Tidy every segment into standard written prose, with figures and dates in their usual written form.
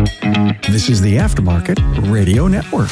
This is the Aftermarket Radio Network.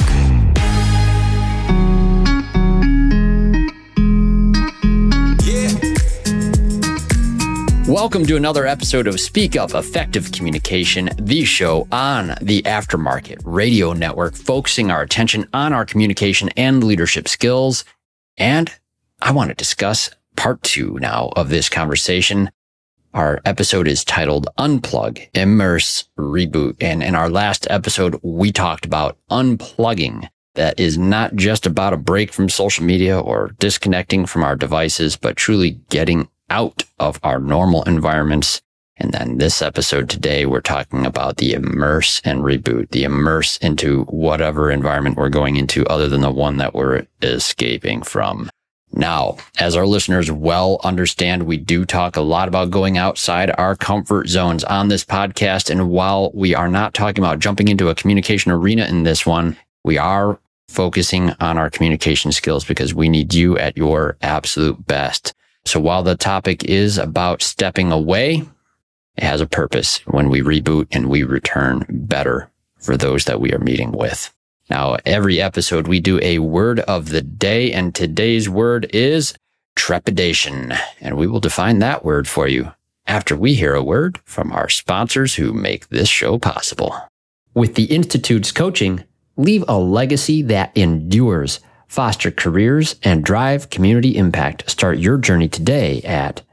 Welcome to another episode of Speak Up Effective Communication, the show on the Aftermarket Radio Network, focusing our attention on our communication and leadership skills. And I want to discuss part 2 now of this conversation. Our episode is titled Unplug, Immerse, Reboot. And in our last episode, we talked about unplugging. That is not just about a break from social media or disconnecting from our devices, but truly getting out of our normal environments. And then this episode today, we're talking about the immerse and reboot, the immerse into whatever environment we're going into other than the one that we're escaping from. Now, as our listeners well understand, we do talk a lot about going outside our comfort zones on this podcast. And while we are not talking about jumping into a communication arena in this one, we are focusing on our communication skills because we need you at your absolute best. So while the topic is about stepping away, it has a purpose when we reboot and we return better for those that we are meeting with. Now, every episode we do a word of the day, and today's word is trepidation. And we will define that word for you after we hear a word from our sponsors who make this show possible. With the Institute's coaching, leave a legacy that endures. Foster careers and drive community impact. Start your journey today at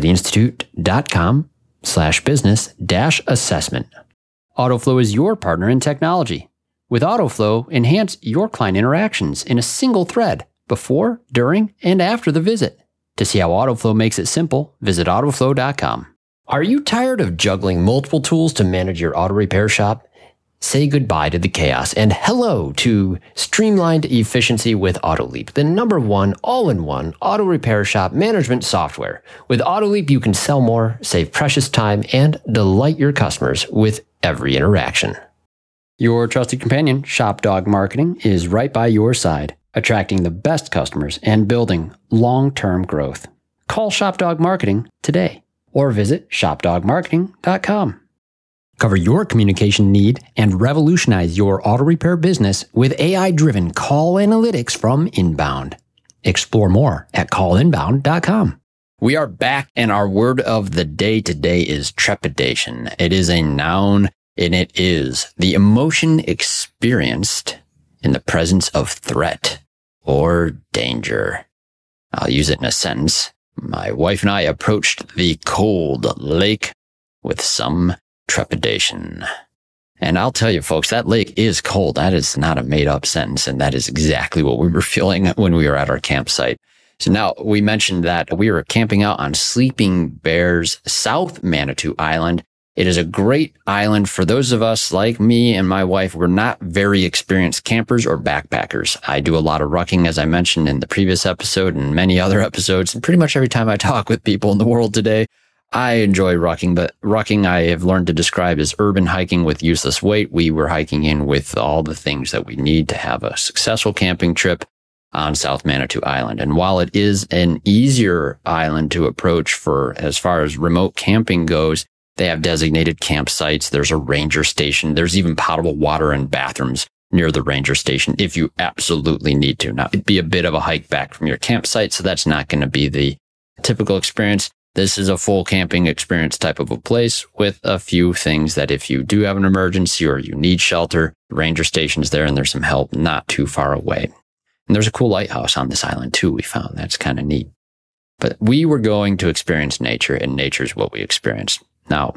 wearetheinstitute.com/business-assessment. AutoFlow is your partner in technology. With AutoFlow, enhance your client interactions in a single thread before, during, and after the visit. To see how AutoFlow makes it simple, visit autoflow.com. Are you tired of juggling multiple tools to manage your auto repair shop? Say goodbye to the chaos and hello to streamlined efficiency with AutoLeap, the #1 all-in-one auto repair shop management software. With AutoLeap, you can sell more, save precious time, and delight your customers with every interaction. Your trusted companion, ShopDog Marketing, is right by your side, attracting the best customers and building long-term growth. Call ShopDog Marketing today or visit shopdogmarketing.com. Cover your communication need and revolutionize your auto repair business with AI-driven call analytics from Inbound. Explore more at callinbound.com. We are back, and our word of the day today is trepidation. It is a noun, and it is the emotion experienced in the presence of threat or danger. I'll use it in a sentence. My wife and I approached the cold lake with some trepidation. And I'll tell you, folks, that lake is cold. That is not a made-up sentence, and that is exactly what we were feeling when we were at our campsite. So now, we mentioned that we were camping out on Sleeping Bear's South Manitou Island. It is a great island for those of us like me and my wife. We're not very experienced campers or backpackers. I do a lot of rucking, as I mentioned in the previous episode and many other episodes. And pretty much every time I talk with people in the world today, I enjoy rucking, but rucking I have learned to describe as urban hiking with useless weight. We were hiking in with all the things that we need to have a successful camping trip on South Manitou Island. And while it is an easier island to approach for as far as remote camping goes, they have designated campsites. There's a ranger station. There's even potable water and bathrooms near the ranger station if you absolutely need to. Now, it'd be a bit of a hike back from your campsite, so that's not going to be the typical experience. This is a full camping experience type of a place with a few things that if you do have an emergency or you need shelter, the ranger station's there and there's some help not too far away. And there's a cool lighthouse on this island too, we found. That's kind of neat. But we were going to experience nature, and nature's what we experienced. Now,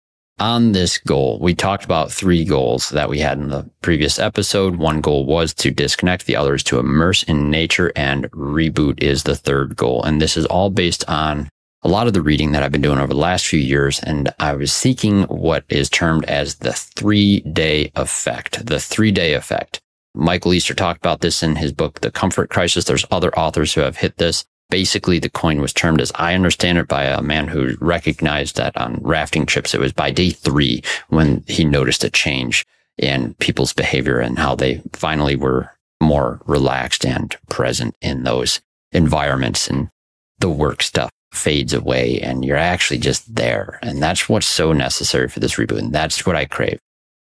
on this goal, we talked about 3 goals that we had in the previous episode. One goal was to disconnect. The other is to immerse in nature, and reboot is the 3rd goal. And this is all based on a lot of the reading that I've been doing over the last few years, and I was seeking what is termed as the 3-day effect. The 3-day effect. Michael Easter talked about this in his book, The Comfort Crisis. There's other authors who have hit this. Basically, the coin was termed, as I understand it, by a man who recognized that on rafting trips, it was by day 3 when he noticed a change in people's behavior and how they finally were more relaxed and present in those environments, and the work stuff fades away and you're actually just there. And that's what's so necessary for this reboot. And that's what I crave.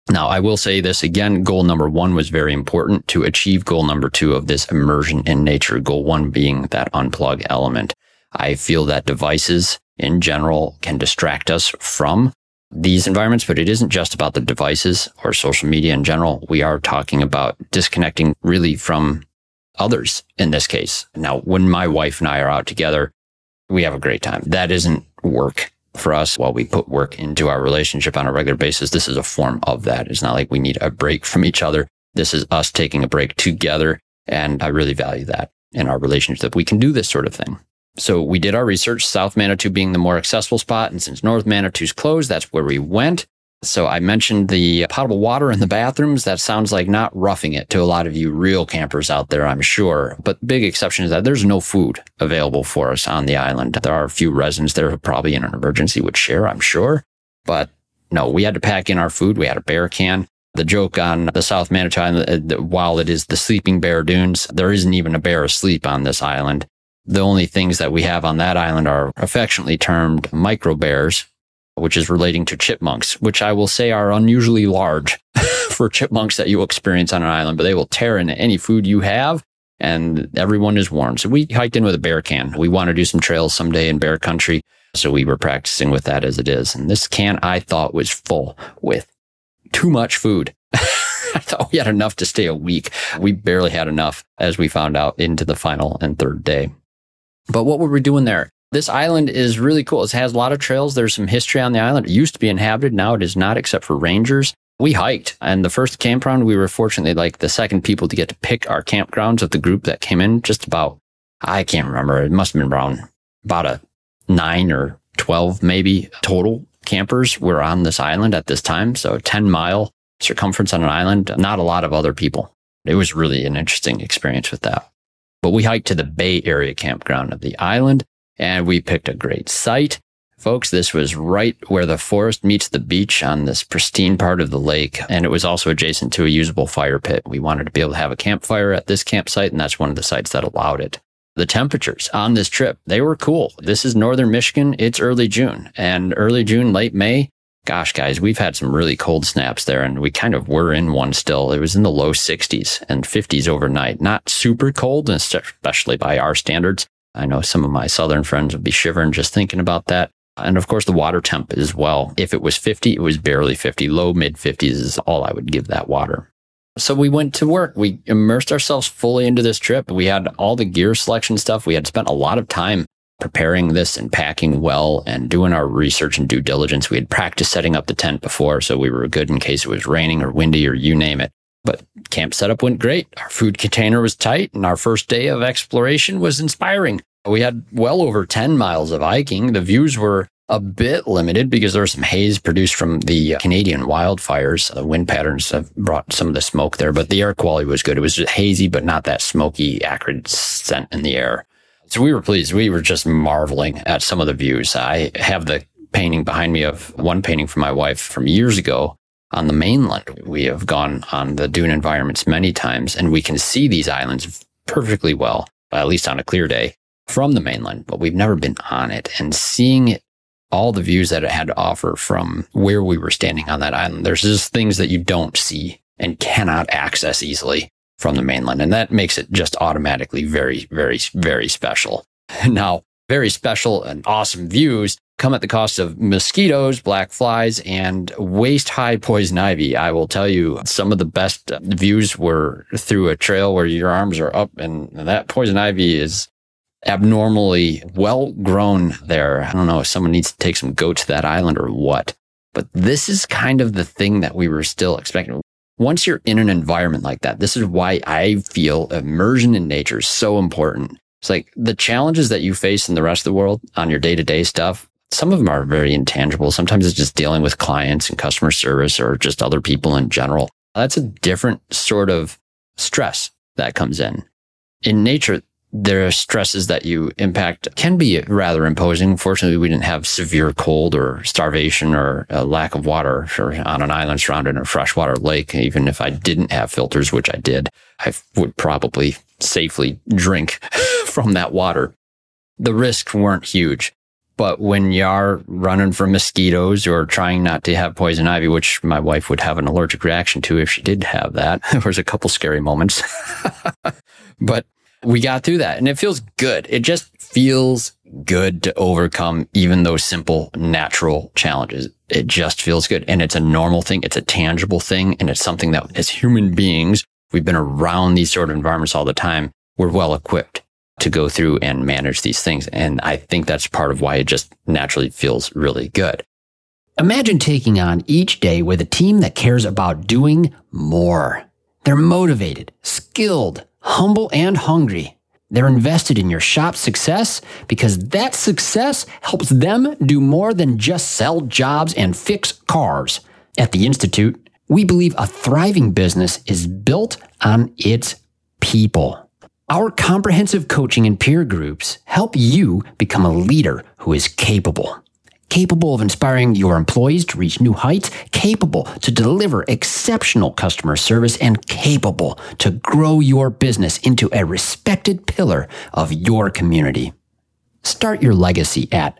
Now, I will say this again, goal number 1 was very important to achieve goal number 2 of this immersion in nature. Goal 1 being that unplug element. I feel that devices in general can distract us from these environments, but it isn't just about the devices or social media in general. We are talking about disconnecting really from others in this case. Now, when my wife and I are out together, we have a great time. That isn't work for us. While we put work into our relationship on a regular basis, this is a form of that. It's not like we need a break from each other. This is us taking a break together. And I really value that in our relationship. We can do this sort of thing. So we did our research, South Manitou being the more accessible spot. And since North Manitou's closed, that's where we went. So I mentioned the potable water in the bathrooms. That sounds like not roughing it to a lot of you real campers out there, I'm sure. But big exception is that there's no food available for us on the island. There are a few residents there who probably in an emergency would share, I'm sure. But no, we had to pack in our food. We had a bear can. The joke on the South Manitou Island, while it is the sleeping bear dunes, there isn't even a bear asleep on this island. The only things that we have on that island are affectionately termed micro bears, which is relating to chipmunks, which I will say are unusually large for chipmunks that you'll experience on an island, but they will tear into any food you have, and everyone is warned. So we hiked in with a bear can. We want to do some trails someday in bear country, so we were practicing with that as it is. And this can, I thought, was full with too much food. I thought we had enough to stay a week. We barely had enough, as we found out into the final and third day. But what were we doing there? This island is really cool. It has a lot of trails. There's some history on the island. It used to be inhabited. Now it is not, except for rangers. We hiked, and the first campground, we were fortunately like the second people to get to pick our campgrounds of the group that came in. Just about, I can't remember. It must have been around about a 9 or 12 maybe total campers were on this island at this time. So 10-mile circumference on an island. Not a lot of other people. It was really an interesting experience with that. But we hiked to the Bay Area campground of the island, and we picked a great site. Folks, this was right where the forest meets the beach on this pristine part of the lake, and it was also adjacent to a usable fire pit. We wanted to be able to have a campfire at this campsite, and that's one of the sites that allowed it. The temperatures on this trip, they were cool. This is northern Michigan. It's early June, and early June, late May. Gosh, guys, we've had some really cold snaps there, and we kind of were in one still. It was in the low 60s and 50s overnight. Not super cold, especially by our standards. I know some of my southern friends would be shivering just thinking about that. And of course, the water temp as well. If it was 50, it was barely 50. Low, mid 50s is all I would give that water. So we went to work. We immersed ourselves fully into this trip. We had all the gear selection stuff. We had spent a lot of time preparing this and packing well and doing our research and due diligence. We had practiced setting up the tent before, so we were good in case it was raining or windy or you name it. But camp setup went great. Our food container was tight, and our first day of exploration was inspiring. We had well over 10 miles of hiking. The views were a bit limited because there was some haze produced from the Canadian wildfires. The wind patterns have brought some of the smoke there, but the air quality was good. It was just hazy, but not that smoky, acrid scent in the air. So we were pleased. We were just marveling at some of the views. I have the painting behind me of one painting from my wife from years ago on the mainland. We have gone on the dune environments many times, and we can see these islands perfectly well, at least on a clear day, from the mainland, but we've never been on it. And seeing it, all the views that it had to offer from where we were standing on that island, there's just things that you don't see and cannot access easily from the mainland. And that makes it just automatically very, very, very special. Now, very special and awesome views come at the cost of mosquitoes, black flies, and waist-high poison ivy. I will tell you, some of the best views were through a trail where your arms are up, and that poison ivy is abnormally well grown there. I don't know if someone needs to take some goats to that island or what, but this is kind of the thing that we were still expecting. Once you're in an environment like that, this is why I feel immersion in nature is so important. It's like the challenges that you face in the rest of the world on your day-to-day stuff, some of them are very intangible. Sometimes it's just dealing with clients and customer service or just other people in general. That's a different sort of stress that comes in. In nature, there are stresses that you impact can be rather imposing. Fortunately, we didn't have severe cold or starvation or a lack of water on an island surrounded in a freshwater lake. Even if I didn't have filters, which I did, I would probably safely drink from that water. The risks weren't huge, But when you are running from mosquitoes or trying not to have poison ivy, which my wife would have an allergic reaction to if she did have that, there was a couple scary moments. But we got through that and it feels good. It just feels good to overcome even those simple natural challenges. It just feels good. And it's a normal thing. It's a tangible thing. And it's something that as human beings, we've been around these sort of environments all the time. We're well equipped to go through and manage these things. And I think that's part of why it just naturally feels really good. Imagine taking on each day with a team that cares about doing more. They're motivated, skilled, humble, and hungry. They're invested in your shop's success because that success helps them do more than just sell jobs and fix cars. At the Institute, we believe a thriving business is built on its people. Our comprehensive coaching and peer groups help you become a leader who is capable of inspiring your employees to reach new heights, capable to deliver exceptional customer service, and capable to grow your business into a respected pillar of your community. Start your legacy at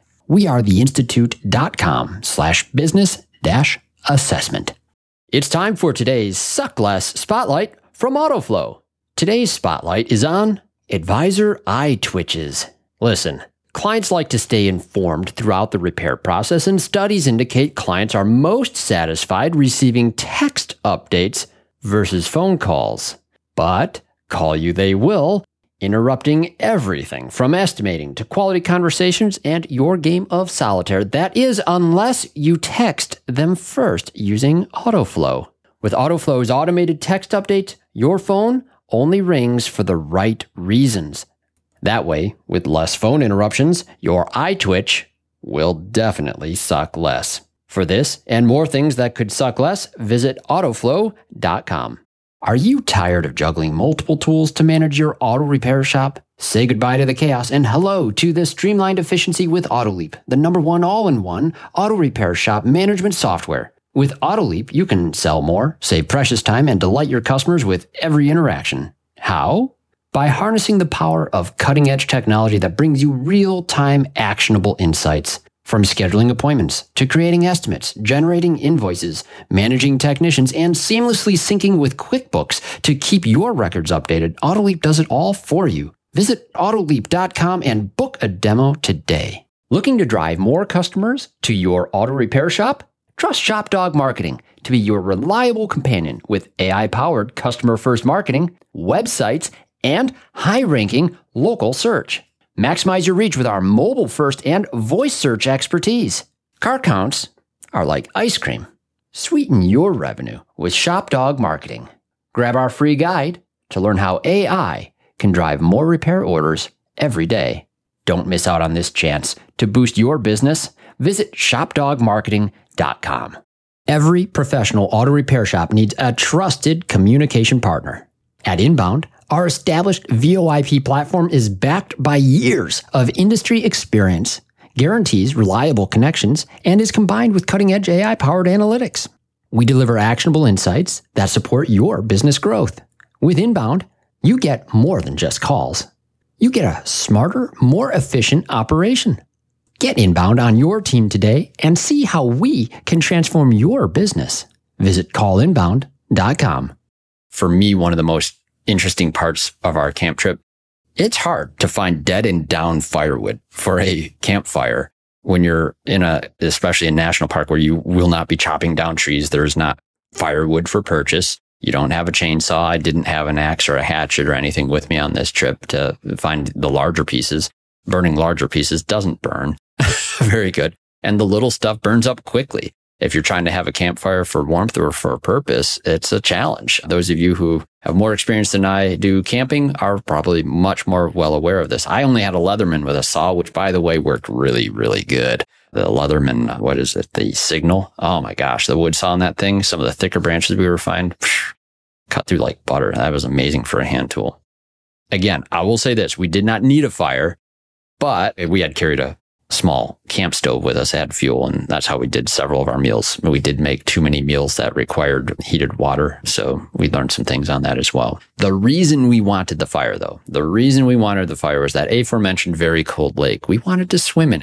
wearetheinstitute.com/business-assessment. It's time for today's Suck Less Spotlight from AutoFlow. Today's spotlight is on advisor eye twitches. Listen, clients like to stay informed throughout the repair process, and studies indicate clients are most satisfied receiving text updates versus phone calls. But call you they will, interrupting everything from estimating to quality conversations and your game of solitaire. That is, unless you text them first using AutoFlow. With AutoFlow's automated text updates, your phone only rings for the right reasons. That way, with less phone interruptions, your eye twitch will definitely suck less. For this and more things that could suck less, visit autoflow.com. Are you tired of juggling multiple tools to manage your auto repair shop? Say goodbye to the chaos and hello to the streamlined efficiency with AutoLeap, the #1 all-in-one auto repair shop management software. With AutoLeap, you can sell more, save precious time, and delight your customers with every interaction. How? By harnessing the power of cutting-edge technology that brings you real-time actionable insights. From scheduling appointments to creating estimates, generating invoices, managing technicians, and seamlessly syncing with QuickBooks to keep your records updated, AutoLeap does it all for you. Visit autoleap.com and book a demo today. Looking to drive more customers to your auto repair shop? Trust ShopDog Marketing to be your reliable companion with AI-powered customer-first marketing, websites, and high-ranking local search. Maximize your reach with our mobile-first and voice search expertise. Car counts are like ice cream. Sweeten your revenue with ShopDog Marketing. Grab our free guide to learn how AI can drive more repair orders every day. Don't miss out on this chance to boost your business. Visit shopdogmarketing.com. Every professional auto repair shop needs a trusted communication partner. At Inbound, our established VoIP platform is backed by years of industry experience, guarantees reliable connections, and is combined with cutting-edge AI-powered analytics. We deliver actionable insights that support your business growth. With Inbound, you get more than just calls. You get a smarter, more efficient operation. Get Inbound on your team today and see how we can transform your business. Visit callinbound.com. For me, one of the most interesting parts of our camp trip, it's hard to find dead and down firewood for a campfire when you're especially a national park where you will not be chopping down trees. There's not firewood for purchase. You don't have a chainsaw. I didn't have an axe or a hatchet or anything with me on this trip to find the larger pieces. Burning larger pieces doesn't burn. Very good. And the little stuff burns up quickly. If you're trying to have a campfire for warmth or for a purpose, it's a challenge. Those of you who have more experience than I do camping are probably much more well aware of this. I only had a Leatherman with a saw, which, by the way, worked really, really good. The Leatherman, what is it? The Signal. Oh my gosh, the wood saw on that thing. Some of the thicker branches we were finding, cut through like butter. That was amazing for a hand tool. Again, I will say this. We did not need a fire, but we had carried a small camp stove with us, had fuel, and that's how we did several of our meals. We did make too many meals that required heated water, so we learned some things on that as well. The reason we wanted the fire, though, was that aforementioned very cold lake. We wanted to swim in it.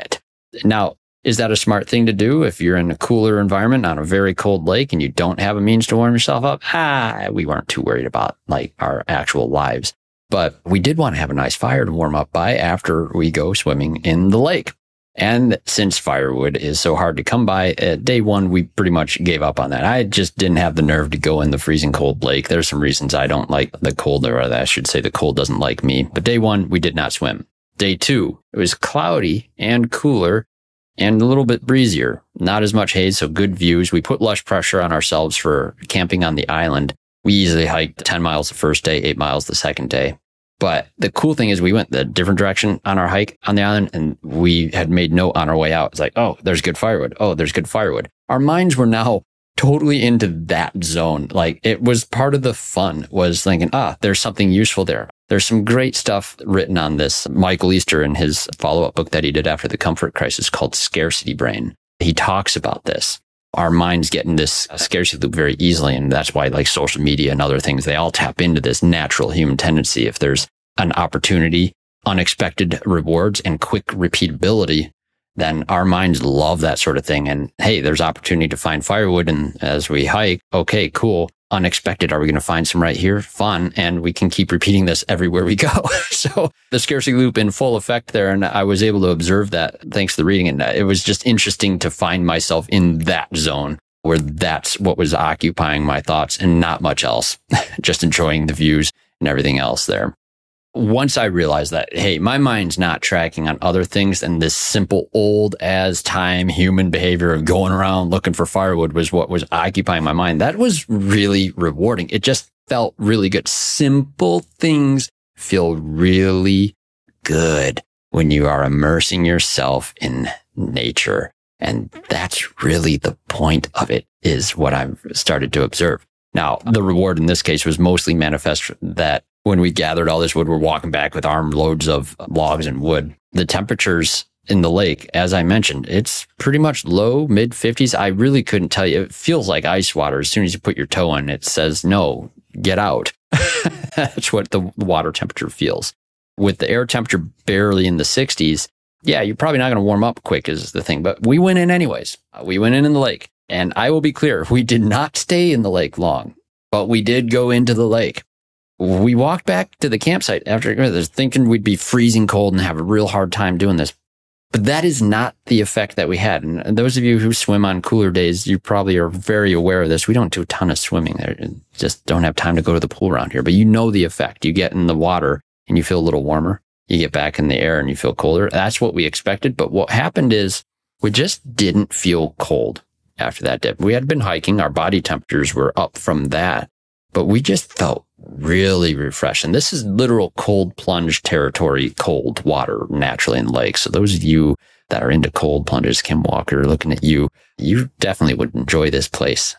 Now, is that a smart thing to do if you're in a cooler environment on a very cold lake and you don't have a means to warm yourself up? We weren't too worried about like our actual lives. But we did want to have a nice fire to warm up by after we go swimming in the lake. And since firewood is so hard to come by, at day one, we pretty much gave up on that. I just didn't have the nerve to go in the freezing cold lake. There's some reasons I don't like the cold, or I should say the cold doesn't like me. But day one, we did not swim. Day two, it was cloudy and cooler and a little bit breezier. Not as much haze, so good views. We put less pressure on ourselves for camping on the island. We easily hiked 10 miles the first day, 8 miles the second day. But the cool thing is we went the different direction on our hike on the island, and we had made note on our way out. It's like, oh, there's good firewood. Oh, there's good firewood. Our minds were now totally into that zone. Like, it was part of the fun, was thinking, there's something useful there. There's some great stuff written on this. Michael Easter, in his follow-up book that he did after the comfort crisis called Scarcity Brain, he talks about this. Our minds get in this scarcity loop very easily. And that's why like social media and other things, they all tap into this natural human tendency. If there's an opportunity, unexpected rewards, and quick repeatability, then our minds love that sort of thing. And hey, there's opportunity to find firewood. And as we hike, okay, cool. Unexpected. Are we going to find some right here? Fun. And we can keep repeating this everywhere we go. So the scarcity loop in full effect there. And I was able to observe that thanks to the reading. And it was just interesting to find myself in that zone where that's what was occupying my thoughts and not much else, just enjoying the views and everything else there. Once I realized that, hey, my mind's not tracking on other things, and this simple old as time human behavior of going around looking for firewood was what was occupying my mind. That was really rewarding. It just felt really good. Simple things feel really good when you are immersing yourself in nature. And that's really the point of it, is what I've started to observe. Now, the reward in this case was mostly manifest that when we gathered all this wood, we're walking back with armloads of logs and wood. The temperatures in the lake, as I mentioned, it's pretty much low, mid 50s. I really couldn't tell you. It feels like ice water. As soon as you put your toe in, it says, no, get out. That's what the water temperature feels. With the air temperature barely in the 60s, yeah, you're probably not going to warm up quick is the thing. But we went in anyways. We went in the lake. And I will be clear, we did not stay in the lake long, but we did go into the lake. We walked back to the campsite after thinking we'd be freezing cold and have a real hard time doing this. But that is not the effect that we had. And those of you who swim on cooler days, you probably are very aware of this. We don't do a ton of swimming there. Just don't have time to go to the pool around here. But you know the effect. You get in the water and you feel a little warmer. You get back in the air and you feel colder. That's what we expected. But what happened is we just didn't feel cold after that dip. We had been hiking. Our body temperatures were up from that. But we just felt really refreshed. And this is literal cold plunge territory, cold water naturally in lakes. So those of you that are into cold plunges, Kim Walker, looking at you, you definitely would enjoy this place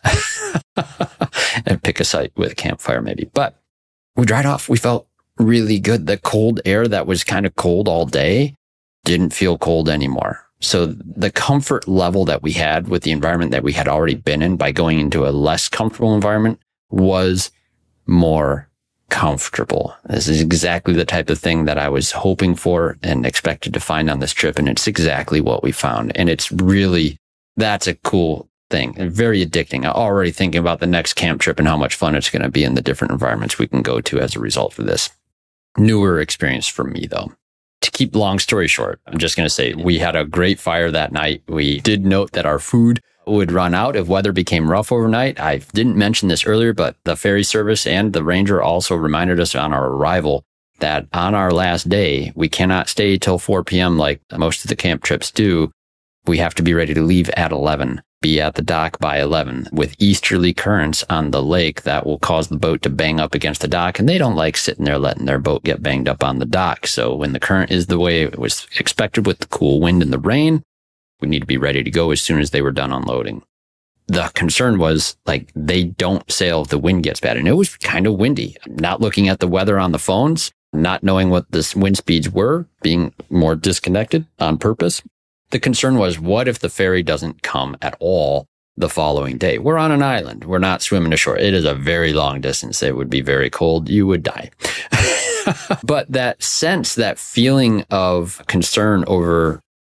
and pick a site with a campfire maybe. But we dried off. We felt really good. The cold air that was kind of cold all day didn't feel cold anymore. So the comfort level that we had with the environment that we had already been in by going into a less comfortable environment was more comfortable. This is exactly the type of thing that I was hoping for and expected to find on this trip. And it's exactly what we found. And it's really, that's a cool thing and very addicting. I'm already thinking about the next camp trip and how much fun it's going to be in the different environments we can go to as a result of this. Newer experience for me though. To keep long story short, I'm just going to say we had a great fire that night. We did note that our food would run out if weather became rough overnight. I didn't mention this earlier, but the ferry service and the ranger also reminded us on our arrival that on our last day, we cannot stay till 4 p.m. like most of the camp trips do. We have to be ready to leave at 11, be at the dock by 11 with easterly currents on the lake that will cause the boat to bang up against the dock. And they don't like sitting there letting their boat get banged up on the dock. So when the current is the way it was expected with the cool wind and the rain, we need to be ready to go as soon as they were done unloading. The concern was like they don't sail if the wind gets bad. And it was kind of windy. Not looking at the weather on the phones, not knowing what the wind speeds were, being more disconnected on purpose. The concern was, what if the ferry doesn't come at all the following day? We're on an island. We're not swimming ashore. It is a very long distance. It would be very cold. You would die. But that sense, that feeling of concern over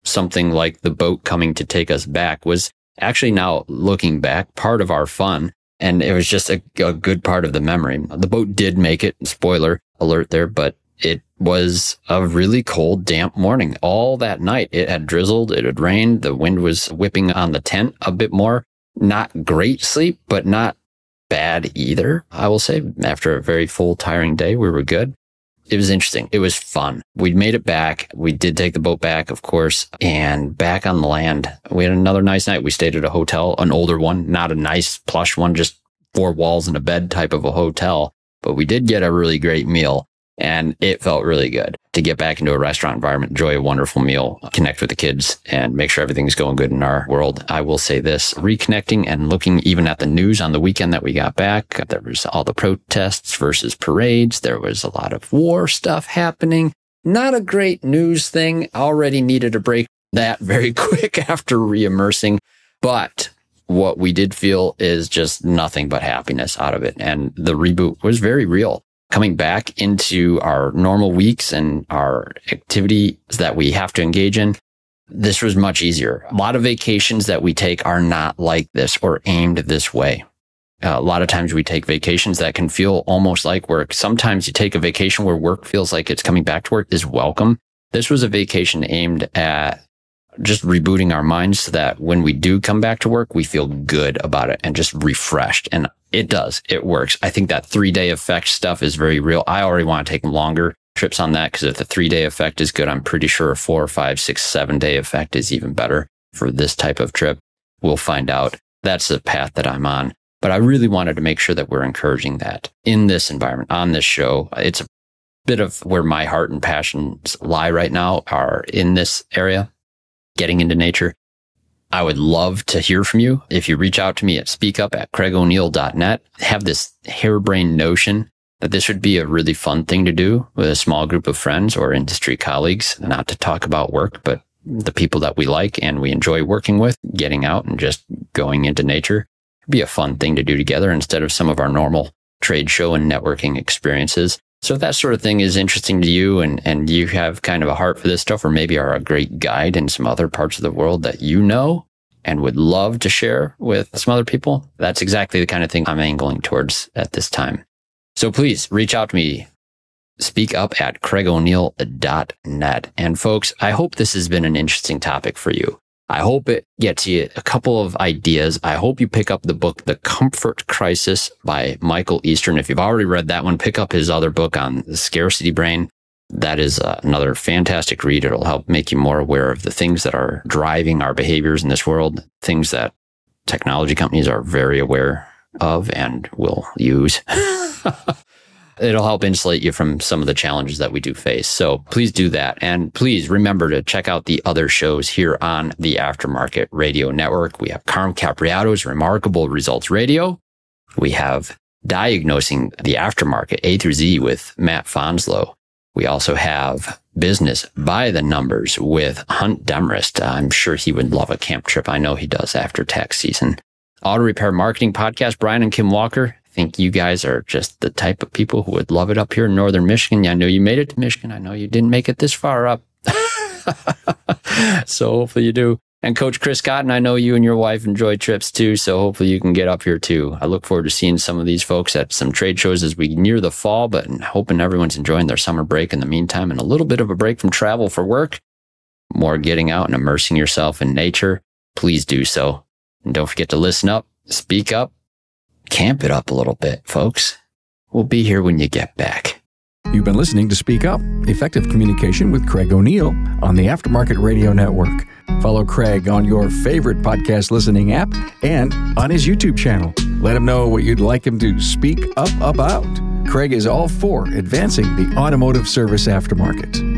something like the boat coming to take us back was actually, now looking back, part of our fun. And it was just a good part of the memory. The boat did make it, spoiler alert there, but it was a really cold, damp morning. All that night, it had drizzled, it had rained, the wind was whipping on the tent a bit more. Not great sleep, but not bad either, I will say. After a very full, tiring day, we were good. It was interesting. It was fun. We made it back. We did take the boat back, of course, and back on the land. We had another nice night. We stayed at a hotel, an older one, not a nice plush one, just 4 walls and a bed type of a hotel. But we did get a really great meal, and it felt really good to get back into a restaurant environment, enjoy a wonderful meal, connect with the kids, and make sure everything's going good in our world. I will say this, reconnecting and looking even at the news on the weekend that we got back, there was all the protests versus parades. There was a lot of war stuff happening. Not a great news thing. Already needed to break that very quick after re-immersing. But what we did feel is just nothing but happiness out of it. And the reboot was very real. Coming back into our normal weeks and our activities that we have to engage in, this was much easier. A lot of vacations that we take are not like this or aimed this way. A lot of times we take vacations that can feel almost like work. Sometimes you take a vacation where work feels like it's coming back to work is welcome. This was a vacation aimed at just rebooting our minds so that when we do come back to work, we feel good about it and just refreshed. And it does. It works. I think that 3-day effect stuff is very real. I already want to take longer trips on that because if the 3-day effect is good, I'm pretty sure a 4 or 5, 6, 7-day effect is even better for this type of trip. We'll find out. That's the path that I'm on. But I really wanted to make sure that we're encouraging that in this environment, on this show. It's a bit of where my heart and passions lie right now are in this area. Getting into nature. I would love to hear from you. If you reach out to me at speakup@craigoneil.net, have this harebrained notion that this would be a really fun thing to do with a small group of friends or industry colleagues, not to talk about work, but the people that we like and we enjoy working with, getting out and just going into nature. It'd be a fun thing to do together instead of some of our normal trade show and networking experiences. So if that sort of thing is interesting to you and you have kind of a heart for this stuff, or maybe are a great guide in some other parts of the world that you know and would love to share with some other people, that's exactly the kind of thing I'm angling towards at this time. So please reach out to me. Speak up at craigoneil.net. And folks, I hope this has been an interesting topic for you. I hope it gets you a couple of ideas. I hope you pick up the book, The Comfort Crisis by Michael Eastern. If you've already read that one, pick up his other book on the scarcity brain. That is another fantastic read. It'll help make you more aware of the things that are driving our behaviors in this world, things that technology companies are very aware of and will use. It'll help insulate you from some of the challenges that we do face. So please do that. And please remember to check out the other shows here on the Aftermarket Radio Network. We have Carm Capriato's Remarkable Results Radio. We have Diagnosing the Aftermarket A through Z with Matt Fonslow. We also have Business by the Numbers with Hunt Demarest. I'm sure he would love a camp trip. I know he does after tax season. Auto Repair Marketing Podcast, Brian and Kim Walker. I think you guys are just the type of people who would love it up here in Northern Michigan. I know you made it to Michigan. I know you didn't make it this far up. So hopefully you do. And Coach Chris Cotton, I know you and your wife enjoy trips too. So hopefully you can get up here too. I look forward to seeing some of these folks at some trade shows as we near the fall, but hoping everyone's enjoying their summer break in the meantime and a little bit of a break from travel for work. More getting out and immersing yourself in nature. Please do so. And don't forget to listen up, speak up, camp it up a little bit, folks. We'll be here when you get back. You've been listening to Speak Up, Effective Communication with Craig O'Neill on the Aftermarket Radio Network. Follow Craig on your favorite podcast listening app and on his YouTube channel. Let him know what you'd like him to speak up about. Craig is all for advancing the automotive service aftermarket.